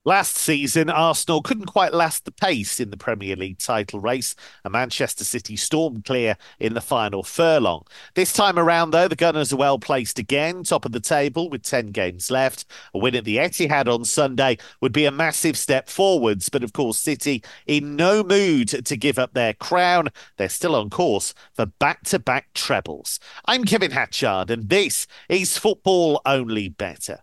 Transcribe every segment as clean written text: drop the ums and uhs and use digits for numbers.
Last season, Arsenal couldn't quite last the pace in the Premier League title race, and Manchester City stormed clear in the final furlong. This time around, though, the Gunners are well placed again, top of the table with 10 games left. A win at the Etihad on Sunday would be a massive step forwards, but of course, City in no mood to give up their crown. They're still on course for back-to-back trebles. I'm Kevin Hatchard, and this is Football Only Better.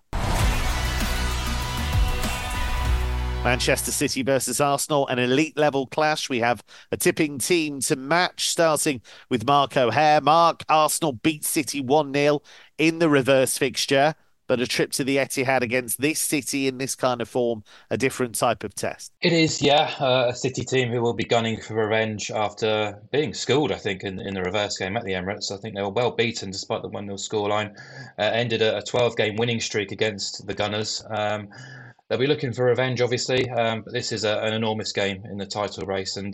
Manchester City versus Arsenal, an elite level clash. We have a tipping team to match, starting with Mark O'Hare. Mark, Arsenal beat City 1-0 in the reverse fixture, but a trip to the Etihad against this City in this kind of form, a different type of test. It is, yeah, a City team who will be gunning for revenge after being schooled, I think, in the reverse game at the Emirates. I think they were well beaten despite the 1-0 scoreline. Ended a 12-game winning streak against the Gunners. They'll be looking for revenge, obviously, but this is an enormous game in the title race. And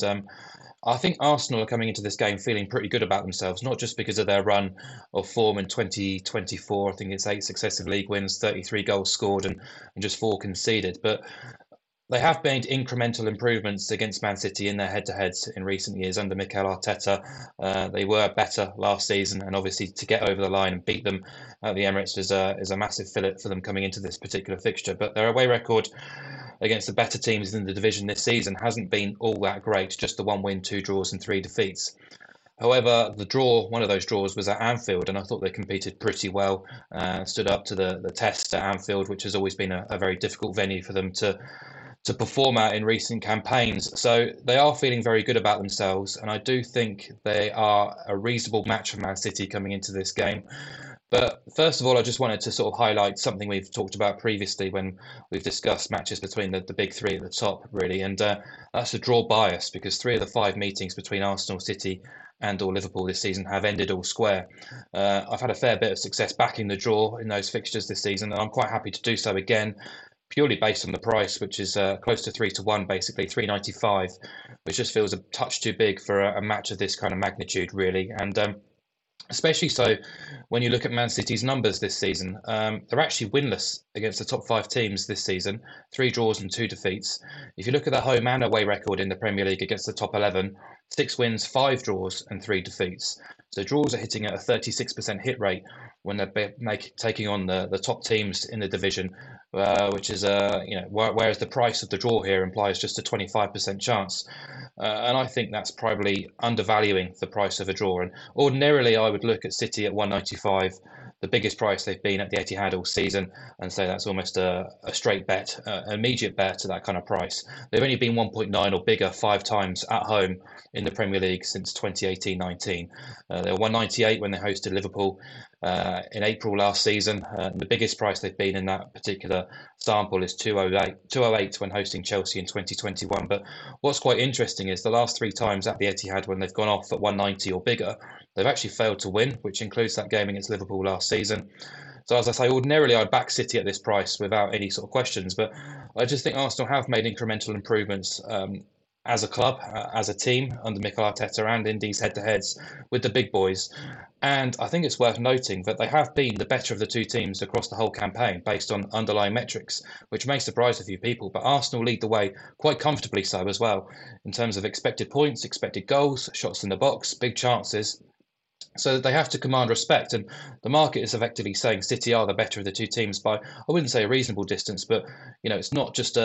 I think Arsenal are coming into this game feeling pretty good about themselves, not just because of their run of form in 2024. I think it's 8 successive league wins, 33 goals scored, and just 4 conceded, but they have made incremental improvements against Man City in their head-to-heads in recent years under Mikel Arteta. They were better last season, and obviously to get over the line and beat them at the Emirates is a massive fillip for them coming into this particular fixture. But their away record against the better teams in the division this season hasn't been all that great, just the 1 win, 2 draws, and 3 defeats. However, one of those draws was at Anfield, and I thought they competed pretty well, stood up to the test at Anfield, which has always been a very difficult venue for them to perform at in recent campaigns. So they are feeling very good about themselves, and I do think they are a reasonable match for Man City coming into this game. But first of all, I just wanted to sort of highlight something we've talked about previously when we've discussed matches between the big three at the top, really, and that's a draw bias because 3 of the 5 meetings between Arsenal, City, and/or Liverpool this season have ended all square. I've had a fair bit of success backing the draw in those fixtures this season, and I'm quite happy to do so again purely based on the price, which is close to 3-1, basically 3.95, which just feels a touch too big for a match of this kind of magnitude, really. And especially so when you look at Man City's numbers this season. They're actually winless against the top 5 teams this season, 3 draws and 2 defeats. If you look at their home and away record in the Premier League against the top 11, 6 wins, 5 draws, and 3 defeats. So draws are hitting at a 36% hit rate when they're taking on the top teams in the division, which is whereas the price of the draw here implies just a 25% chance. And I think that's probably undervaluing the price of a draw. And ordinarily, I would look at City at 195, the biggest price they've been at the Etihad all season, and say that's almost a straight bet, an immediate bet to that kind of price. They've only been 1.9 or bigger 5 times at home in the Premier League since 2018-19. They were 198 when they hosted Liverpool in April last season. The biggest price they've been in that particular sample is 208 when hosting Chelsea in 2021. But what's quite interesting is the last 3 times at the Etihad when they've gone off at 190 or bigger, they've actually failed to win, which includes that game against Liverpool last season. So as I say, ordinarily I'd back City at this price without any sort of questions, but I just think Arsenal have made incremental improvements as a club, as a team under Mikel Arteta and in these head-to-heads with the big boys. And I think it's worth noting that they have been the better of the 2 teams across the whole campaign based on underlying metrics, which may surprise a few people. But Arsenal lead the way quite comfortably so as well in terms of expected points, expected goals, shots in the box, big chances. So they have to command respect, and the market is effectively saying City are the better of the 2 teams by, I wouldn't say a reasonable distance, but it's not just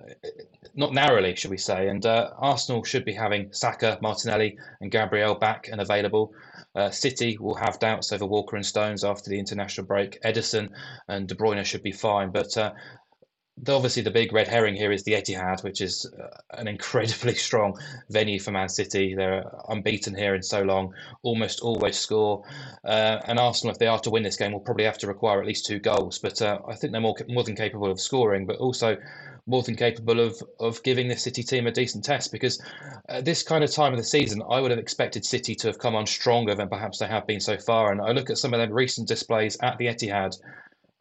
not narrowly, should we say? And Arsenal should be having Saka, Martinelli, and Gabriel back and available. City will have doubts over Walker and Stones after the international break. Ederson and De Bruyne should be fine, but obviously the big red herring here is the Etihad, which is an incredibly strong venue for Man City. They're unbeaten here in so long, almost always score. And Arsenal, if they are to win this game, will probably have to require at least 2 goals. But I think they're more than capable of scoring, but also more than capable of giving this City team a decent test, because at this kind of time of the season, I would have expected City to have come on stronger than perhaps they have been so far. And I look at some of their recent displays at the Etihad,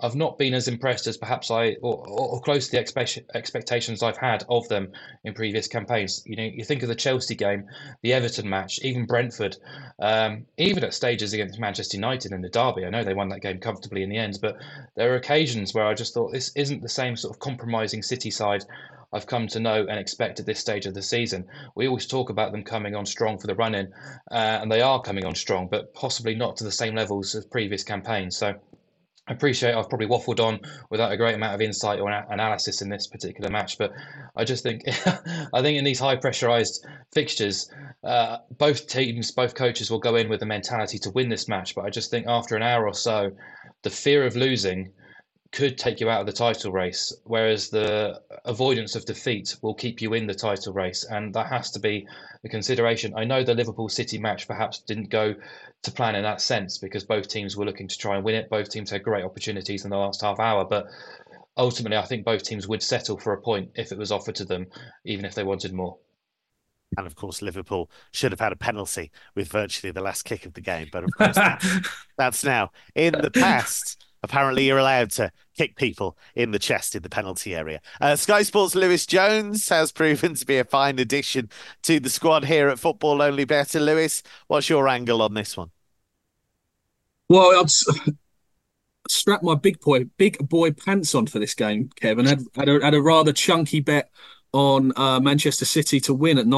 I've not been as impressed as perhaps or close to the expectations I've had of them in previous campaigns. You know, you think of the Chelsea game, the Everton match, even Brentford, even at stages against Manchester United in the derby. I know they won that game comfortably in the end, but there are occasions where I just thought this isn't the same sort of compromising City side I've come to know and expect at this stage of the season. We always talk about them coming on strong for the run-in, and they are coming on strong, but possibly not to the same levels as previous campaigns. So I appreciate I've probably waffled on without a great amount of insight or analysis in this particular match, but I just think I think in these high pressurized fixtures, both teams, both coaches will go in with the mentality to win this match. But I just think after an hour or so, the fear of losing could take you out of the title race, whereas the avoidance of defeat will keep you in the title race, and that has to be a consideration. I know the Liverpool City match perhaps didn't go to plan in that sense because both teams were looking to try and win it. Both teams had great opportunities in the last half hour, but ultimately I think both teams would settle for a point if it was offered to them, even if they wanted more. And of course, Liverpool should have had a penalty with virtually the last kick of the game. But of course, that's now in the past. Apparently, you're allowed to kick people in the chest in the penalty area. Sky Sports' Lewis Jones has proven to be a fine addition to the squad here at Football Only Better. Lewis, what's your angle on this one? Well, strapped my big boy pants on for this game, Kevin. Had a rather chunky bet on Manchester City to win at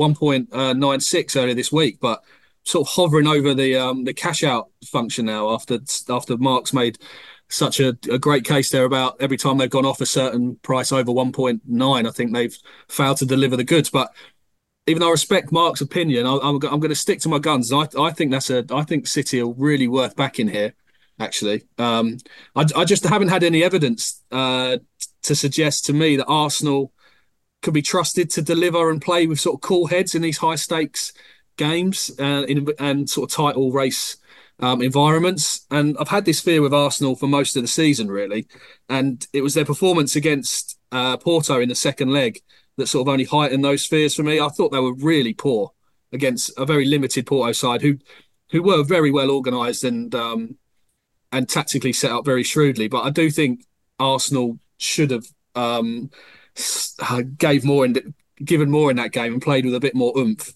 1.96 earlier this week, but sort of hovering over the cash out function now after Mark's made such a great case there about every time they've gone off a certain price over 1.9, I think they've failed to deliver the goods. But even though I respect Mark's opinion, I'm going to stick to my guns. I think City are really worth backing here. Actually, I just haven't had any evidence to suggest to me that Arsenal could be trusted to deliver and play with sort of cool heads in these high stakes games and sort of title race environments. And I've had this fear with Arsenal for most of the season, really. And it was their performance against Porto in the second leg that sort of only heightened those fears for me. I thought they were really poor against a very limited Porto side who were very well organised and tactically set up very shrewdly. But I do think Arsenal should have given more in that game and played with a bit more oomph.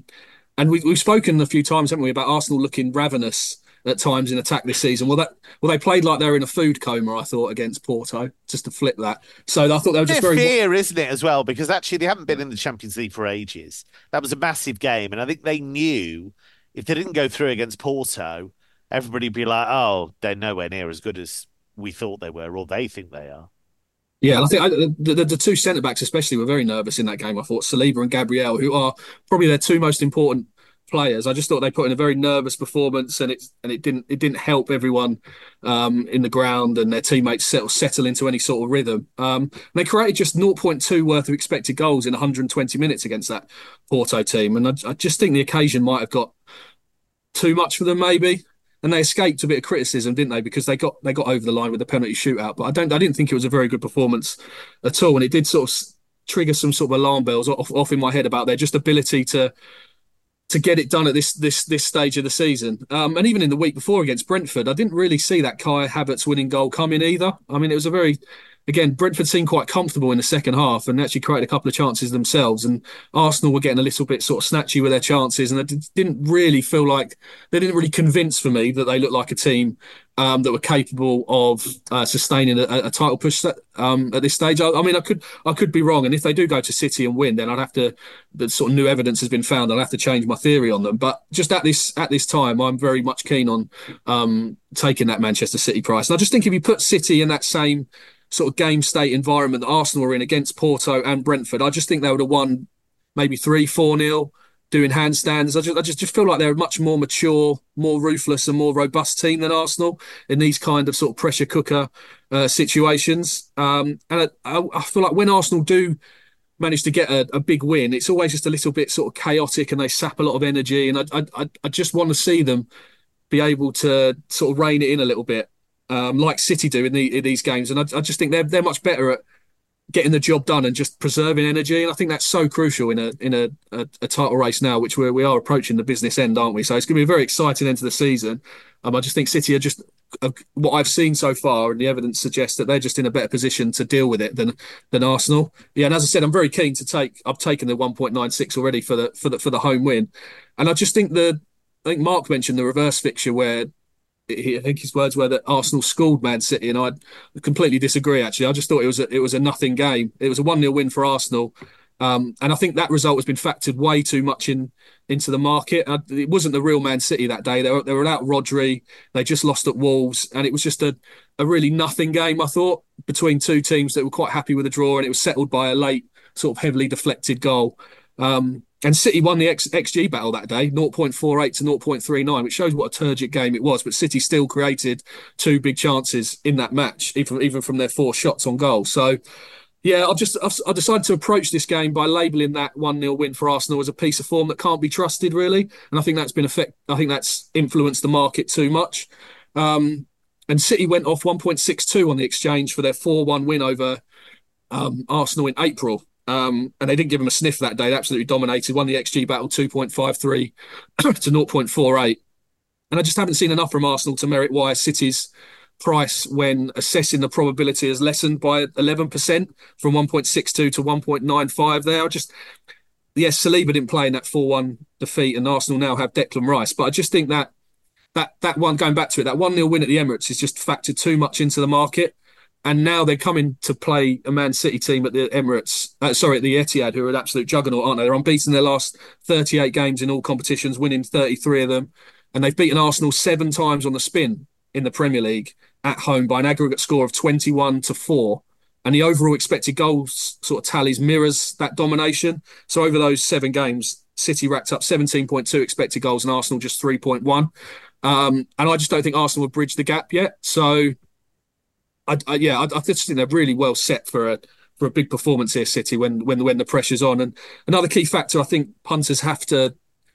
And we've spoken a few times, haven't we, about Arsenal looking ravenous at times in attack this season. Well, they played like they were in a food coma, I thought, against Porto, just to flip that. So I thought they were just very fear, isn't it, as well? Because actually they haven't been in the Champions League for ages. That was a massive game, and I think they knew if they didn't go through against Porto, everybody would be like, "Oh, they're nowhere near as good as we thought they were, or they think they are." Yeah, and I think the two centre backs especially were very nervous in that game. I thought Saliba and Gabriel, who are probably their two most important players, I just thought they put in a very nervous performance, and it didn't help everyone in the ground and their teammates settle into any sort of rhythm. They created just 0.2 worth of expected goals in 120 minutes against that Porto team, and I just think the occasion might have got too much for them, maybe. And they escaped a bit of criticism, didn't they? Because they got over the line with the penalty shootout. But I didn't think it was a very good performance at all. And it did sort of trigger some sort of alarm bells off in my head about their just ability to get it done at this stage of the season. And even in the week before against Brentford, I didn't really see that Kai Havertz winning goal coming either. I mean, it was again, Brentford seemed quite comfortable in the second half and actually created a couple of chances themselves. And Arsenal were getting a little bit sort of snatchy with their chances, and it didn't really feel like they didn't really convince for me that they looked like a team that were capable of sustaining a title push at this stage. I mean, I could be wrong, and if they do go to City and win, then I'd have to. The sort of new evidence has been found. I'll have to change my theory on them. But just at this time, I'm very much keen on taking that Manchester City price. And I just think if you put City in that same sort of game state environment that Arsenal were in against Porto and Brentford, I just think they would have won maybe 3-4-0 doing handstands. I just feel like they're a much more mature, more ruthless and more robust team than Arsenal in these kind of sort of pressure cooker situations. And I feel like when Arsenal do manage to get a big win, it's always just a little bit sort of chaotic and they sap a lot of energy. And I just want to see them be able to sort of rein it in a little bit. Like City do in these games, and I just think they're much better at getting the job done and just preserving energy, and I think that's so crucial in a title race now, which we are approaching the business end, aren't we? So it's going to be a very exciting end to the season. I just think City are just what I've seen so far, and the evidence suggests that they're just in a better position to deal with it than Arsenal. Yeah, and as I said, I'm very keen to take. I've taken the 1.96 already for the home win, and I just think I think Mark mentioned the reverse fixture where I think his words were that Arsenal schooled Man City, and I completely disagree. Actually, I just thought it was a nothing game. It was a 1-0 win for Arsenal, and I think that result has been factored way too much into the market. It wasn't the real Man City that day. They were without Rodri. They just lost at Wolves, and it was just a really nothing game. I thought between two teams that were quite happy with the draw, and it was settled by a late sort of heavily deflected goal. And City won the XG battle that day, 0.48 to 0.39, which shows what a turgid game it was. But City still created two big chances in that match, even from their 4 shots on goal. So, yeah, I decided to approach this game by labelling that 1-0 win for Arsenal as a piece of form that can't be trusted, really. And I think I think that's influenced the market too much. And City went off 1.62 on the exchange for their 4-1 win over Arsenal in April. And they didn't give him a sniff that day. They absolutely dominated, won the XG battle 2.53 to 0.48. And I just haven't seen enough from Arsenal to merit why City's price when assessing the probability has lessened by 11% from 1.62 to 1.95 there. Yes, Saliba didn't play in that 4-1 defeat, and Arsenal now have Declan Rice. But I just think that one, going back to it, that 1-0 win at the Emirates is just factored too much into the market. And now they're coming to play a Man City team at the Emirates, at the Etihad, who are an absolute juggernaut, aren't they? They're unbeaten their last 38 games in all competitions, winning 33 of them. And they've beaten Arsenal 7 times on the spin in the Premier League at home by an aggregate score of 21-4. And the overall expected goals sort of tallies mirrors that domination. So over those 7 games, City racked up 17.2 expected goals and Arsenal just 3.1. And I just don't think Arsenal have bridged the gap yet. So I just think they're really well set for a big performance here, City, when the pressure's on. And another key factor I think punters have to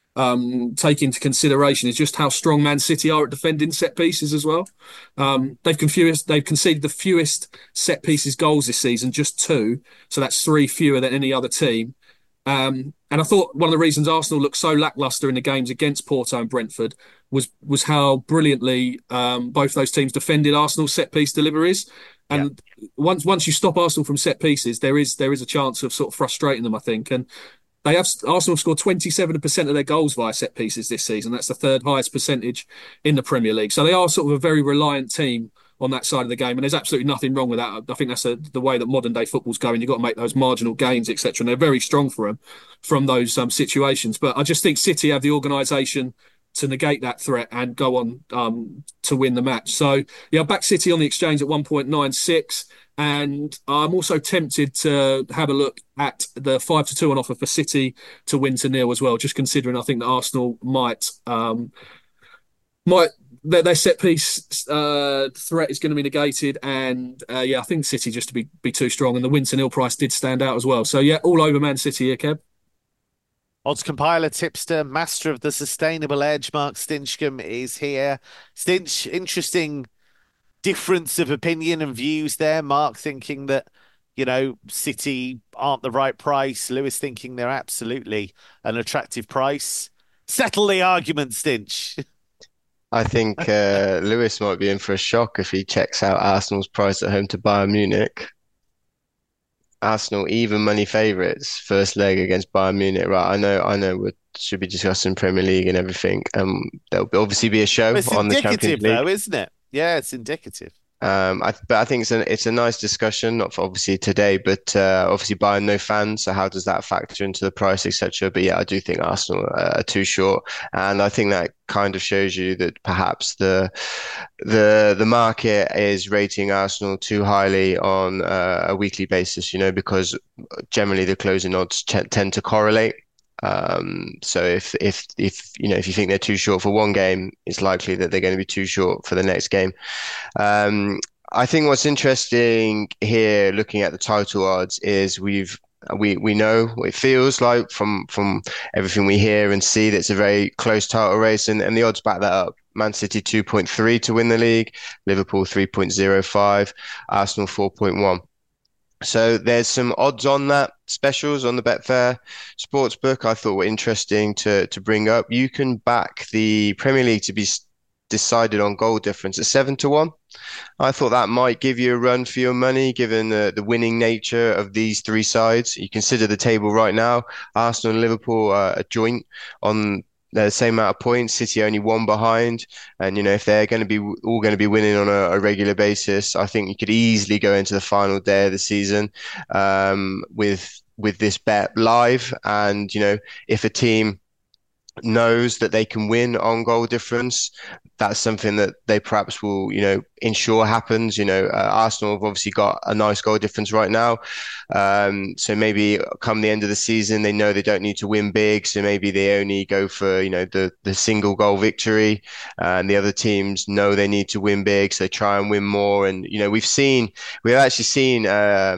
take into consideration is just how strong Man City are at defending set pieces as well. They've conceded the fewest set pieces goals this season, just 2. So that's 3 fewer than any other team. And I thought one of the reasons Arsenal looked so lacklustre in the games against Porto and Brentford was how brilliantly both those teams defended Arsenal's set piece deliveries. And once you stop Arsenal from set pieces, there is a chance of sort of frustrating them, I think. And Arsenal have scored 27% of their goals via set pieces this season. That's the 3rd highest percentage in the Premier League. So they are sort of a very reliant team on that side of the game, and there's absolutely nothing wrong with that. I think that's the way that modern day football's going. You've got to make those marginal gains, etc. And they're very strong from those situations. But I just think City have the organisation to negate that threat and go on to win the match. So yeah, back City on the exchange at 1.96, and I'm also tempted to have a look at the 5-2 on offer for City to win to 0 as well. Just considering I think that Arsenal might. Their set piece threat is going to be negated, and I think City just to be too strong, and the win to 0 price did stand out as well. So yeah, all over Man City here, Kev. Odds compiler, tipster, master of the sustainable edge, Mark Stinchcombe is here. Stinch, interesting difference of opinion and views there. Mark thinking that, City aren't the right price. Lewis thinking they're absolutely an attractive price. Settle the argument, Stinch. I think Lewis might be in for a shock if he checks out Arsenal's price at home to Bayern Munich. Arsenal even money favourites, first leg against Bayern Munich. Right, I know we should be discussing Premier League and everything. There'll obviously be a show on the Champions League. It's indicative though, isn't it? Yeah, it's indicative. But I think it's a nice discussion, not for obviously today, but obviously Bayern no fans. So how does that factor into the price, etc.? But yeah, I do think Arsenal are too short, and I think that kind of shows you that perhaps the market is rating Arsenal too highly on a weekly basis. Because generally the closing odds tend to correlate. So if you think they're too short for one game, it's likely that they're going to be too short for the next game. I think what's interesting here, looking at the title odds, is we know what it feels like from everything we hear and see that it's a very close title race, and the odds back that up. Man City 2.3 to win the league, Liverpool 3.05, Arsenal 4.1. So there's some odds on that, specials on the Betfair Sportsbook I thought were interesting to bring up. You can back the Premier League to be decided on goal difference at 7-1. I thought that might give you a run for your money, given the winning nature of these three sides. You consider the table right now. Arsenal and Liverpool are joint on the same amount of points. City only one behind, and if they're going to be all going to be winning on a regular basis, I think you could easily go into the final day of the season with this bet live. And if a team knows that they can win on goal difference, that's something that they perhaps will, ensure happens. Arsenal have obviously got a nice goal difference right now. So maybe come the end of the season, they know they don't need to win big. So maybe they only go for, the single goal victory. And the other teams know they need to win big. So they try and win more. And, we've actually seen,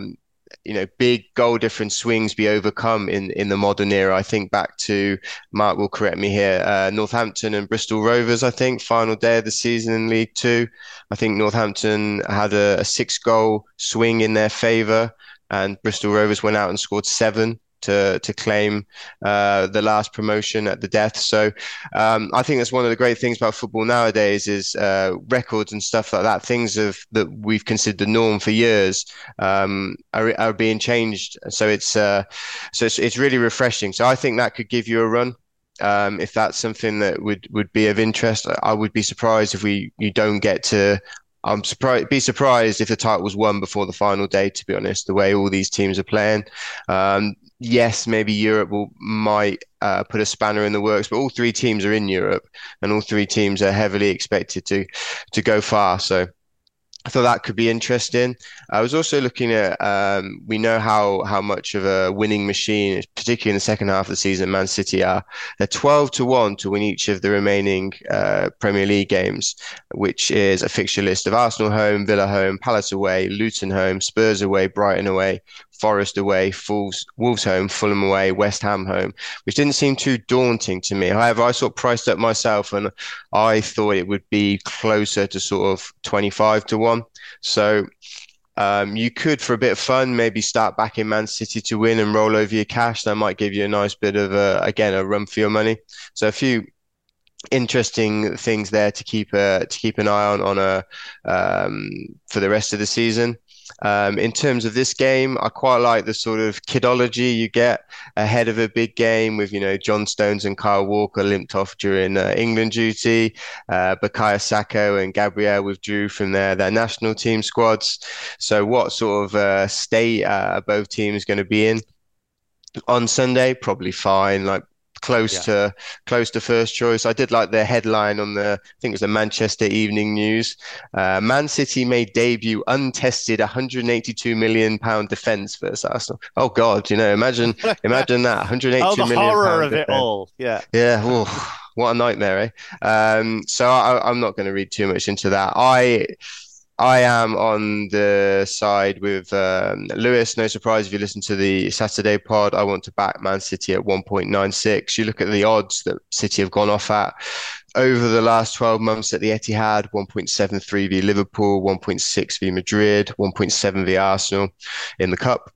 big goal difference swings be overcome in the modern era. I think back to, Mark will correct me here, Northampton and Bristol Rovers, I think, final day of the season in League Two. I think Northampton had a 6-goal swing in their favour, and Bristol Rovers went out and scored 7 to claim the last promotion at the death. So I think that's one of the great things about football nowadays is records and stuff like that. Things that we've considered the norm for years are being changed. So it's really refreshing. So I think that could give you a run. If that's something that would be of interest. I would be surprised if you don't get to. Be surprised if the title was won before the final day, to be honest, the way all these teams are playing. Yes, maybe Europe might put a spanner in the works, but all three teams are in Europe, and all three teams are heavily expected to go far. So I thought that could be interesting. I was also looking at, we know how much of a winning machine, particularly in the second half of the season, Man City are. They're 12-1 to win each of the remaining Premier League games, which is a fixture list of Arsenal home, Villa home, Palace away, Luton home, Spurs away, Brighton away, Forest away, Wolves home, Fulham away, West Ham home, which didn't seem too daunting to me. However, I sort of priced up myself and I thought it would be closer to sort of 25-1. So you could, for a bit of fun, maybe start backing Man City to win and roll over your cash. That might give you a nice bit of, a run for your money. So a few interesting things there to keep an eye on for the rest of the season. In terms of this game, I quite like the sort of kidology you get ahead of a big game with, John Stones and Kyle Walker limped off during England duty. Bukayo Saka and Gabriel withdrew from their national team squads. So what sort of state are both teams going to be in on Sunday? Probably fine, like close to first choice. I did like the headline on I think it was the Manchester Evening News. Man City made debut untested £182 million defence versus Arsenal. Oh God, imagine that £182 million. The horror of defense. It all. Yeah. Yeah. Oh, what a nightmare, eh? So I'm not going to read too much into that. I am on the side with Lewis. No surprise if you listen to the Saturday pod. I want to back Man City at 1.96. You look at the odds that City have gone off at over the last 12 months at the Etihad: 1.73 v Liverpool, 1.6 v Madrid, 1.7 v Arsenal in the Cup,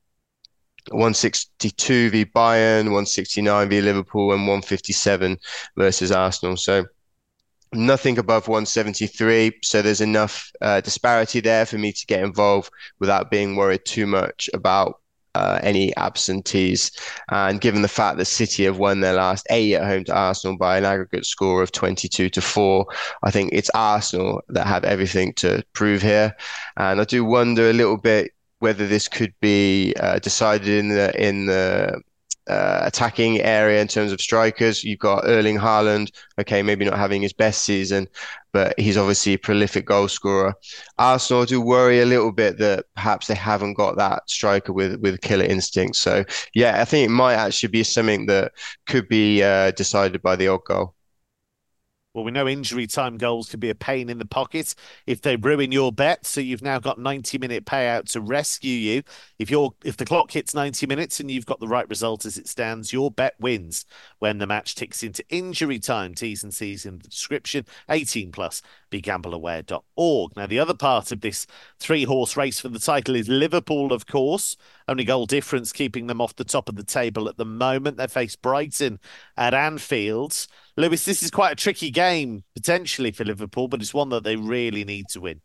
162 v Bayern, 169 v Liverpool, and 157 versus Arsenal. So nothing above 173, so there's enough disparity there for me to get involved without being worried too much about any absentees. And given the fact that City have won their last 8 at home to Arsenal by an aggregate score of 22-4, I think it's Arsenal that have everything to prove here. And I do wonder a little bit whether this could be decided in the attacking area in terms of strikers. You've got Erling Haaland, okay, maybe not having his best season, but he's obviously a prolific goal scorer. Arsenal do worry a little bit that perhaps they haven't got that striker with killer instinct. So yeah, I think it might actually be something that could be decided by the odd goal. Well, we know injury time goals can be a pain in the pocket if they ruin your bet. So you've now got 90-minute payout to rescue you. If the clock hits 90 minutes and you've got the right result as it stands, your bet wins when the match ticks into injury time. T's and C's in the description. 18 plus begambleaware.org. Now, the other part of this three-horse race for the title is Liverpool, of course. Only goal difference keeping them off the top of the table at the moment. They face Brighton at Anfield. Lewis, this is quite a tricky game, potentially, for Liverpool, but it's one that they really need to win.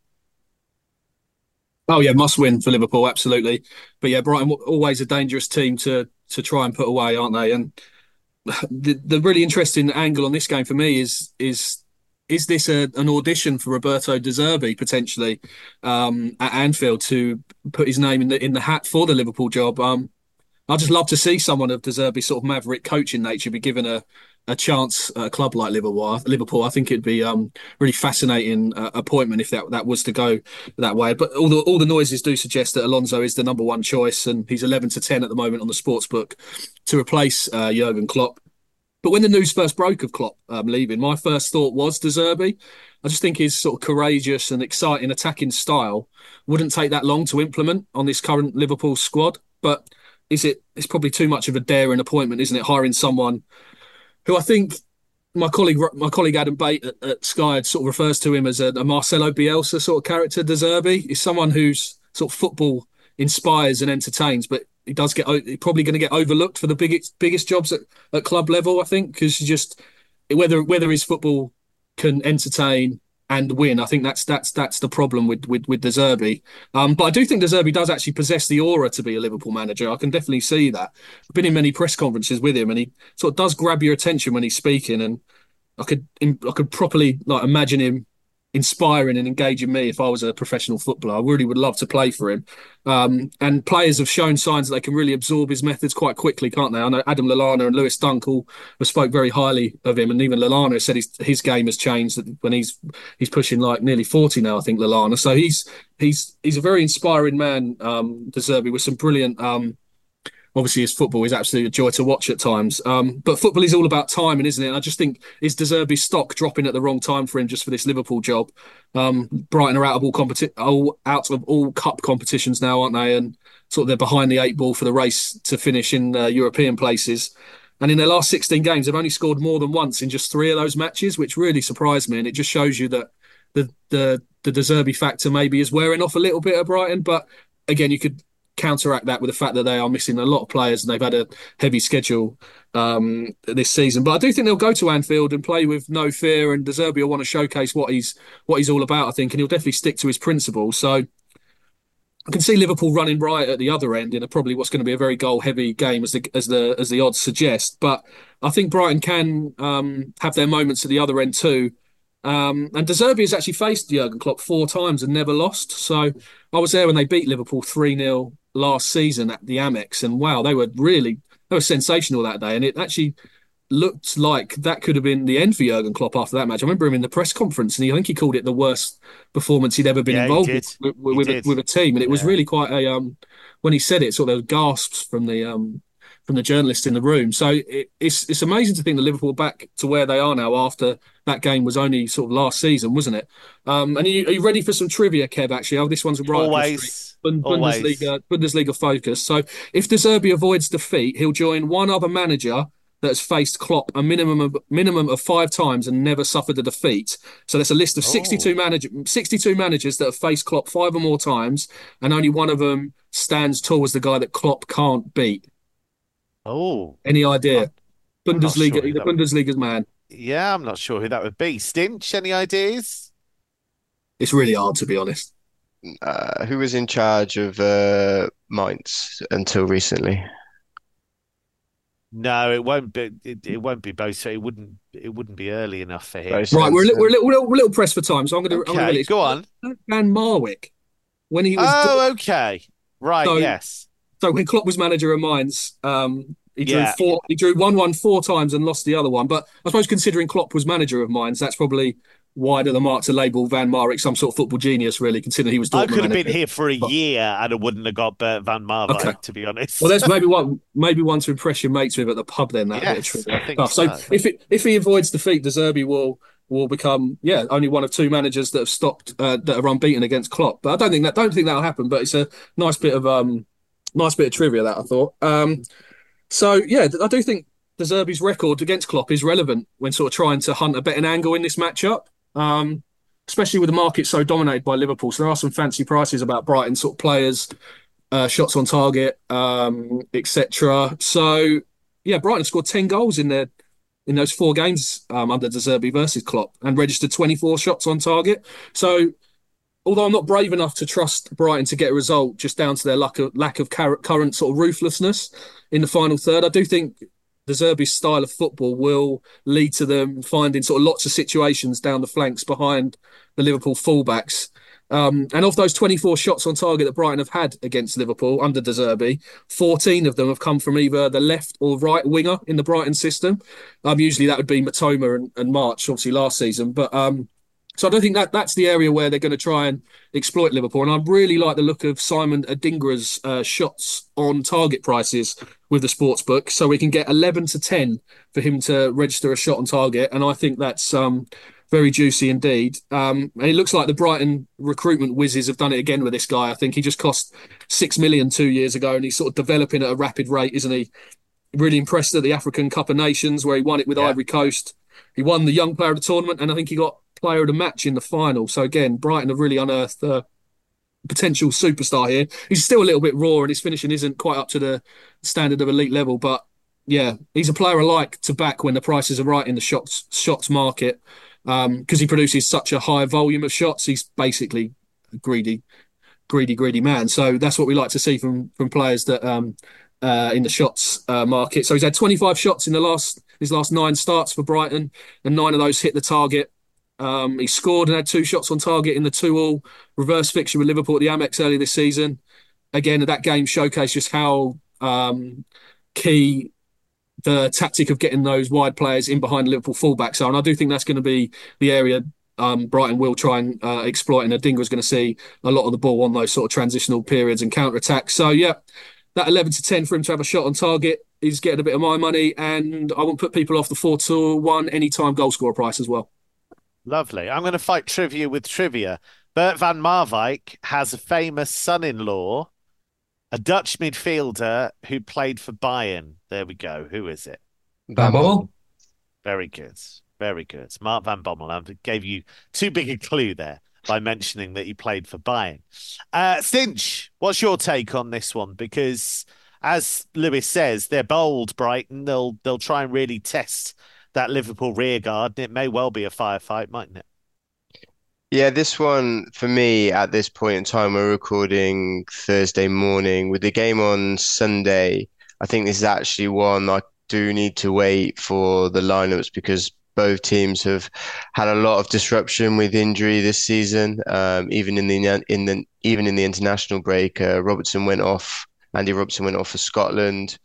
Oh yeah, must win for Liverpool, absolutely. But yeah, Brighton always a dangerous team to try and put away, aren't they? And the really interesting angle on this game for me is this an audition for Roberto De Zerbi potentially at Anfield to put his name in the hat for the Liverpool job? I'd just love to see someone of De Zerbi's sort of maverick coaching nature be given a chance at a club like Liverpool. I think it'd be really fascinating appointment if that was to go that way. But all the noises do suggest that Alonso is the number one choice, and he's 11-10 at the moment on the sportsbook to replace Jurgen Klopp. But when the news first broke of Klopp leaving, my first thought was De Zerbi. I just think his sort of courageous and exciting attacking style wouldn't take that long to implement on this current Liverpool squad. But it's probably too much of a daring appointment, isn't it? Hiring someone who I think my colleague Adam Bate at Sky sort of refers to him as a Marcelo Bielsa sort of character. De Zerbi is someone who's sort of football inspires and entertains, but he does probably going to get overlooked for the biggest jobs at club level, I think, because just whether his football can entertain and win, I think that's the problem with De Zerbi. But I do think De Zerbi does actually possess the aura to be a Liverpool manager. I can definitely see that. I've been in many press conferences with him, and he sort of does grab your attention when he's speaking. And I could properly imagine him inspiring and engaging me if I was a professional footballer. I really would love to play for him. And players have shown signs that they can really absorb his methods quite quickly, can't they? I know Adam Lallana and Lewis Dunk all spoke very highly of him, and even Lallana said his game has changed when he's pushing like nearly 40 now, I think, Lallana. So he's a very inspiring man, De Zerbi, with some brilliant obviously his football is absolutely a joy to watch at times. But football is all about timing, isn't it? And I just think, is De Zerbi's stock dropping at the wrong time for him just for this Liverpool job? Brighton are out of all cup competitions now, aren't they? And sort of they're behind the eight ball for the race to finish in European places. And in their last 16 games, they've only scored more than once in just 3 of those matches, which really surprised me. And it just shows you that the De Zerbi factor maybe is wearing off a little bit at Brighton. But again, you could counteract that with the fact that they are missing a lot of players and they've had a heavy schedule this season. But I do think they'll go to Anfield and play with no fear, and De Zerbi will want to showcase what he's all about, I think, and he'll definitely stick to his principles. So I can see Liverpool running right at the other end in probably what's going to be a very goal-heavy game, as the odds suggest. But I think Brighton can have their moments at the other end too. And De Zerbi has actually faced Jurgen Klopp 4 times and never lost. So I was there when they beat Liverpool 3-0 last season at the Amex, and wow, they were sensational that day. And it actually looked like that could have been the end for Jurgen Klopp after that match. I remember him in the press conference, and I think he called it the worst performance he'd ever been involved with a team. And it was really quite a when he said it, sort of gasps from the journalists in the room. So it's amazing to think that Liverpool are back to where they are now after that game was only sort of last season, wasn't it? And are you ready for some trivia, Kev? Actually, this one's right. Always. Bundesliga focus. So if De Zerbi avoids defeat, he'll join one other manager that has faced Klopp a minimum of 5 times and never suffered a defeat. So there's a list of 62 managers that have faced Klopp 5 or more times, and only one of them stands tall as the guy that Klopp can't beat. Oh, any idea? Bundesliga, the Bundesliga's man. Yeah, I'm not sure who that would be. Stinch, any ideas? It's really hard, to be honest. Who was in charge of Mainz until recently? No, it won't be. It won't be both. So it wouldn't be early enough for him. Right, we're a little pressed for time, so I'm going to go on. Van Marwijk, when he was. Oh, okay. Right. Yes. So when Klopp was manager of Mainz, he drew 1-1 4 times and lost the other one. But I suppose considering Klopp was manager of Mainz, that's probably wide of the mark to label Van Marwijk some sort of football genius, really, considering he was Dortmund I could have manager. been here for a year and I wouldn't have got Van Marwijk, to be honest. Well, that's maybe one to impress your mates with at the pub then. That bit of trivia. I think so. If he avoids defeat, De Zerbi will become only one of 2 managers that have stopped that are unbeaten against Klopp. But I don't think that'll happen. But it's a nice bit of trivia that I thought. I do think De Zerbi's record against Klopp is relevant when sort of trying to hunt a betting angle in this matchup. especially with the market so dominated by Liverpool. So there are some fancy prices about Brighton sort of players, shots on target, etc. So yeah, Brighton scored 10 goals in those 4 games under De Zerbi versus Klopp and registered 24 shots on target. So although I'm not brave enough to trust Brighton to get a result just down to their lack of current sort of ruthlessness in the final third, I do think De Zerbi's style of football will lead to them finding sort of lots of situations down the flanks behind the Liverpool fullbacks. And of those 24 shots on target that Brighton have had against Liverpool under De Zerbi, 14 of them have come from either the left or right winger in the Brighton system. Usually that would be Matoma and March, obviously last season. But so I don't think that's the area where they're going to try and exploit Liverpool. And I really like the look of Simon Adingra's shots on target prices with the sports book. So we can get 11 to 10 for him to register a shot on target. And I think that's very juicy indeed. And it looks like the Brighton recruitment whizzes have done it again with this guy. I think he just cost 6 million 2 years ago and he's sort of developing at a rapid rate, isn't he? Really impressed at the African Cup of Nations where he won it with Ivory Coast. He won the young player of the tournament and I think he got player of the match in the final. So again, Brighton have really unearthed a potential superstar here. He's still a little bit raw and his finishing isn't quite up to the standard of elite level, but yeah, he's a player I like to back when the prices are right in the shots market because he produces such a high volume of shots. He's basically a greedy man. So that's what we like to see from players that in the shots market. So he's had 25 shots in his last 9 starts for Brighton, and 9 of those hit the target. He scored and had 2 shots on target in the 2-2 reverse fixture with Liverpool at the Amex early this season. Again, that game showcased just how key the tactic of getting those wide players in behind Liverpool fullbacks are. And I do think that's going to be the area Brighton will try and exploit. And Adingra's going to see a lot of the ball on those sort of transitional periods and counter-attacks. So, yeah, that 11 to 10 for him to have a shot on target is getting a bit of my money. And I won't put people off the 4-1 anytime goal scorer price as well. Lovely. I'm going to fight trivia with trivia. Bert van Marwijk has a famous son-in-law, a Dutch midfielder who played for Bayern. There we go. Who is it? Van Bommel? Very good. Very good. Mark Van Bommel. I gave you too big a clue there by mentioning that he played for Bayern. Stinch, what's your take on this one? Because as Lewis says, they're bold, Brighton. They'll try and really test that Liverpool rearguard. And it may well be a firefight, mightn't it? Yeah, this one for me at this point in time, we're recording Thursday morning with the game on Sunday. I think this is actually one I do need to wait for the lineups because both teams have had a lot of disruption with injury this season. Even in the international break, Andy Robertson went off for Scotland.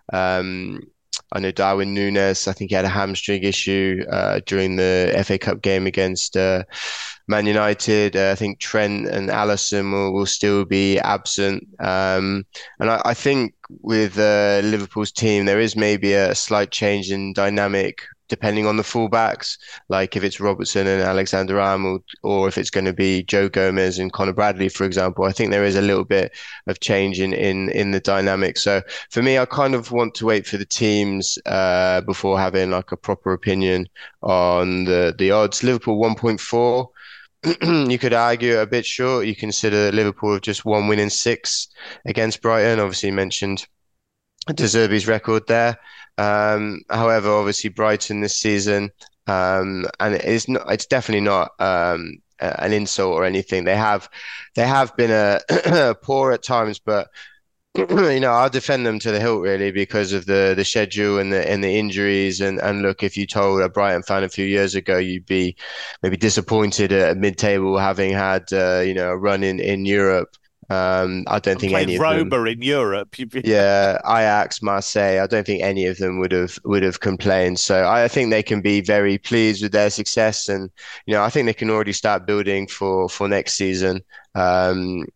I know Darwin Núñez, I think he had a hamstring issue during the FA Cup game against Man United. I think Trent and Alisson will still be absent. And I think with Liverpool's team, there is maybe a slight change in dynamic depending on the fullbacks, like if it's Robertson and Alexander-Arnold, or if it's going to be Joe Gomez and Conor Bradley, for example. I think there is a little bit of change in the dynamic. So for me, I kind of want to wait for the teams before having like a proper opinion on the odds. Liverpool 1.4. You could argue a bit short. You consider Liverpool have just 1 win in 6 against Brighton. Obviously, you mentioned De Zerbi's record there. However, obviously Brighton this season, and it's definitely not an insult or anything. They have been poor at times, but I'll defend them to the hilt really because of the schedule and the injuries. And look, if you told a Brighton fan a few years ago, you'd be maybe disappointed at mid-table having had a run in Europe. I don't think any of them. Roma in Europe. Yeah, Ajax, Marseille. I don't think any of them would have complained. So I think they can be very pleased with their success, and I think they can already start building for next season.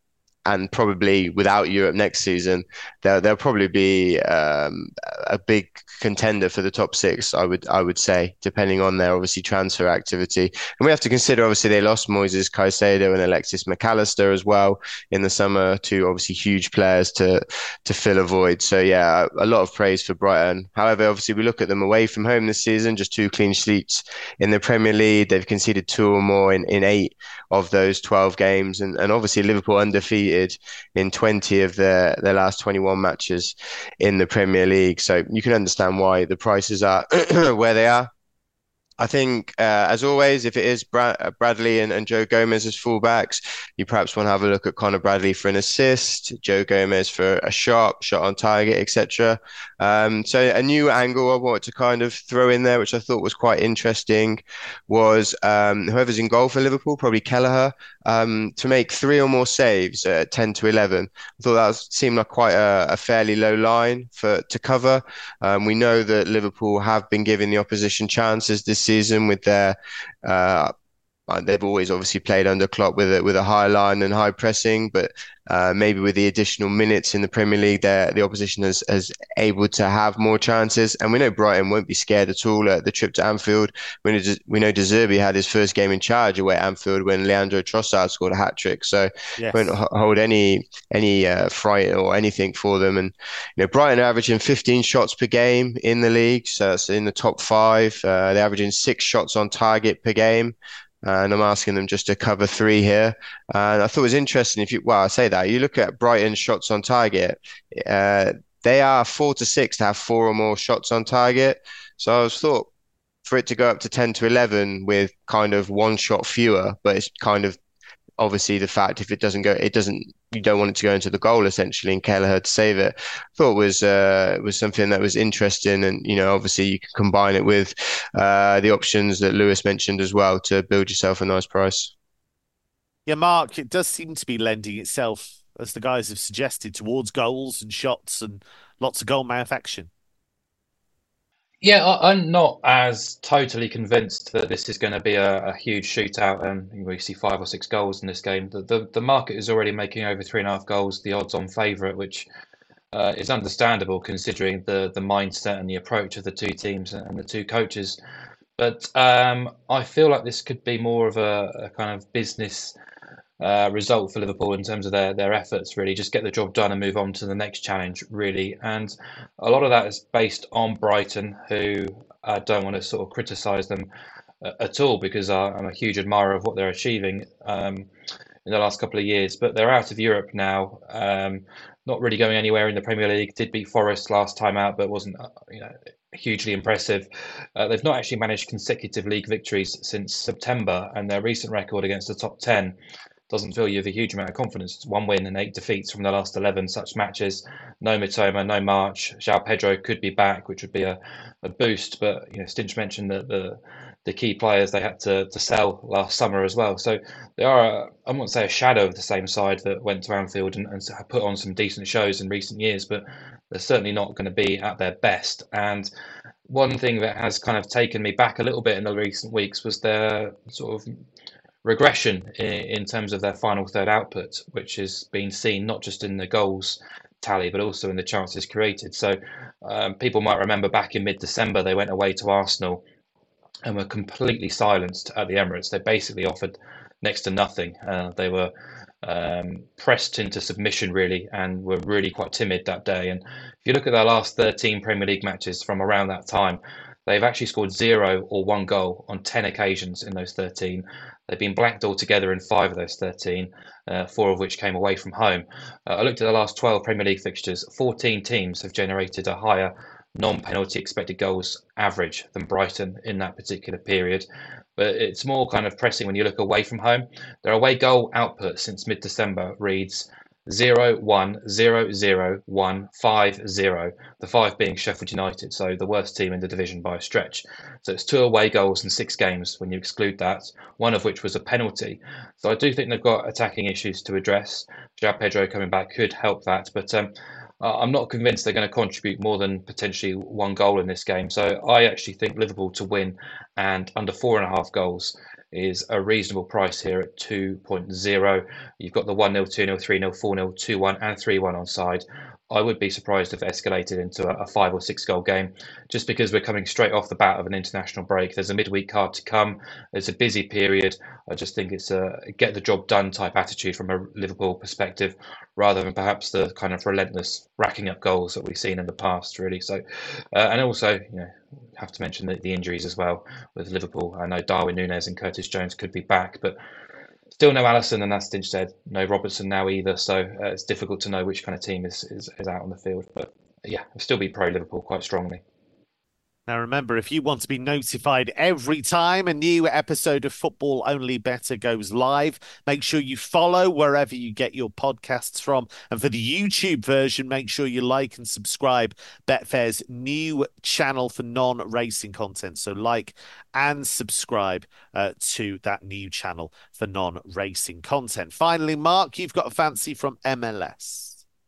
and probably without Europe next season, they'll probably be a big contender for the top six. I would say, depending on their obviously transfer activity, and we have to consider obviously they lost Moises Caicedo and Alexis McAllister as well in the summer, two obviously huge players to fill a void. So yeah, a lot of praise for Brighton. However, obviously we look at them away from home this season, just 2 clean sheets in the Premier League. They've conceded 2 or more in 8 of those 12 games, and obviously Liverpool undefeated in 20 of their last 21 matches in the Premier League. So you can understand why the prices are where they are. I think, as always, if it is Bradley and Joe Gomez as fullbacks, you perhaps want to have a look at Connor Bradley for an assist, Joe Gomez for a shot on target, etc. So a new angle I wanted to kind of throw in there, which I thought was quite interesting, was whoever's in goal for Liverpool, probably Kelleher, to make 3 or more saves at 10 to 11. I thought that seemed like quite a fairly low line to cover. We know that Liverpool have been giving the opposition chances this season with their they've always obviously played under Klopp with a high line and high pressing, but maybe with the additional minutes in the Premier League, the opposition has able to have more chances. And we know Brighton won't be scared at all at the trip to Anfield. We know De Zerbi had his first game in charge away at Anfield when Leandro Trossard scored a hat trick. So Yes. won't hold any fright or anything for them. And Brighton are averaging 15 shots per game in the league, so that's in the top 5. They're averaging 6 shots on target per game. And I'm asking them just to cover 3 here. And I thought it was interesting I say that. You look at Brighton's shots on target, they are 4 to 6 to have 4 or more shots on target. So I thought for it to go up to 10 to 11 with kind of 1 shot fewer, but it's kind of obviously the fact if it doesn't go, you don't want it to go into the goal essentially, and Kelleher to save it. I thought was something that was interesting, and obviously you can combine it with the options that Lewis mentioned as well to build yourself a nice price. Yeah, Mark, it does seem to be lending itself, as the guys have suggested, towards goals and shots and lots of goal mouth action. Yeah, I'm not as totally convinced that this is going to be a huge shootout and we see 5 or 6 goals in this game. The market is already making over 3.5 goals, the odds-on favourite, which is understandable considering the mindset and the approach of the 2 teams and the 2 coaches. But I feel like this could be more of a kind of business result for Liverpool in terms of their efforts, really. Just get the job done and move on to the next challenge, really. And a lot of that is based on Brighton, who I don't want to sort of criticise them at all because I'm a huge admirer of what they're achieving in the last couple of years. But they're out of Europe now, not really going anywhere in the Premier League. Did beat Forest last time out, but wasn't hugely impressive. They've not actually managed consecutive league victories since September, and their recent record against the top 10 doesn't fill you with a huge amount of confidence. It's 1 win and 8 defeats from the last 11 such matches. No Mitoma, no March. João Pedro could be back, which would be a boost. But Stinch mentioned that the key players they had to sell last summer as well. So they are, I won't say a shadow of the same side that went to Anfield and put on some decent shows in recent years, but they're certainly not going to be at their best. And one thing that has kind of taken me back a little bit in the recent weeks was their sort of regression in terms of their final third output, which has been seen not just in the goals tally but also in the chances created. So people might remember back in mid-December they went away to Arsenal and were completely silenced at the Emirates. They basically offered next to nothing. They were pressed into submission really and were really quite timid that day. And if you look at their last 13 Premier League matches from around that time, they've actually scored 0 or 1 goal on 10 occasions in those 13. They've been blanked altogether in 5 of those 13, 4 of which came away from home. I looked at the last 12 Premier League fixtures. 14 teams have generated a higher non-penalty expected goals average than Brighton in that particular period. But it's more kind of pressing when you look away from home. Their away goal output since mid-December reads 0-1, 0-0, 1, 5-0, the 5 being Sheffield United, so the worst team in the division by a stretch. So it's 2 away goals in 6 games when you exclude that, 1 of which was a penalty. So I do think they've got attacking issues to address. João Pedro coming back could help that, but I'm not convinced they're going to contribute more than potentially 1 goal in this game. So I actually think Liverpool to win and under 4.5 goals is a reasonable price here at 2.0. You've got the 1-0, 2-0, 3-0, 4-0, 2-1 and 3-1 on side. I would be surprised if it escalated into a 5 or 6 goal game, just because we're coming straight off the bat of an international break. There's a midweek card to come. It's a busy period. I just think it's a get the job done type attitude from a Liverpool perspective, rather than perhaps the kind of relentless racking up goals that we've seen in the past, really. So, and also, have to mention the injuries as well with Liverpool. I know Darwin Núñez and Curtis Jones could be back, but still no Alisson, and as Stinch said, no Robertson now either. So it's difficult to know which kind of team is out on the field. But yeah, I'll still be pro Liverpool quite strongly. Now, remember, if you want to be notified every time a new episode of Football Only Better goes live, make sure you follow wherever you get your podcasts from. And for the YouTube version, make sure you like and subscribe Betfair's new channel for non-racing content. So like and subscribe to that new channel for non-racing content. Finally, Mark, you've got a fancy from MLS.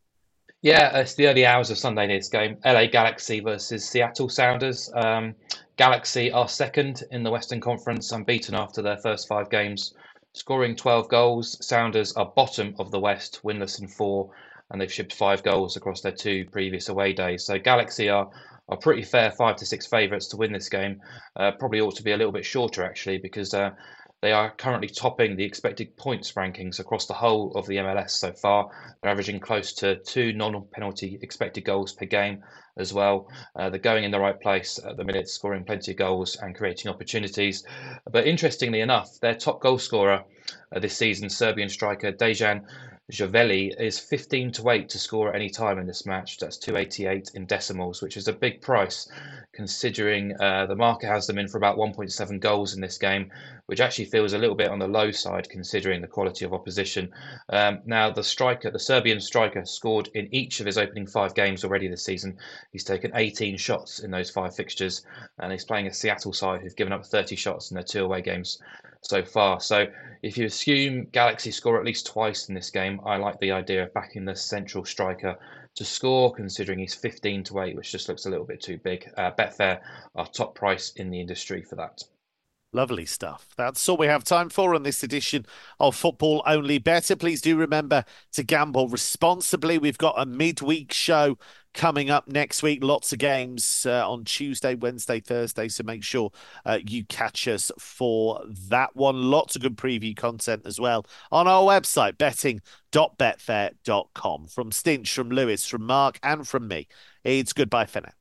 Yeah, it's the early hours of Sunday night's game. LA Galaxy versus Seattle Sounders. Galaxy are second in the Western Conference, unbeaten after their first 5 games, scoring 12 goals. Sounders are bottom of the West, winless in 4, and they've shipped 5 goals across their 2 previous away days. So Galaxy are pretty fair 5 to 6 favourites to win this game. Probably ought to be a little bit shorter, actually, because they are currently topping the expected points rankings across the whole of the MLS so far. They're averaging close to 2 non-penalty expected goals per game as well. They're going in the right place at the minute, scoring plenty of goals and creating opportunities. But interestingly enough, their top goal scorer this season, Serbian striker Dejan Jovelji, is 15-8 to score at any time in this match. That's 288 in decimals, which is a big price considering the market has them in for about 1.7 goals in this game, which actually feels a little bit on the low side considering the quality of opposition. Now, the Serbian striker, scored in each of his opening 5 games already this season. He's taken 18 shots in those 5 fixtures, and he's playing a Seattle side who've given up 30 shots in their 2 away games so far. So if you assume Galaxy score at least twice in this game, I like the idea of backing the central striker to score, considering he's 15-8, which just looks a little bit too big. Betfair are top price in the industry for that. Lovely stuff. That's all we have time for on this edition of Football Only Better. Please do remember to gamble responsibly. We've got a midweek show coming up next week. Lots of games on Tuesday, Wednesday, Thursday. So make sure you catch us for that one. Lots of good preview content as well on our website, betting.betfair.com. From Stinch, from Lewis, from Mark, and from me, it's goodbye for now.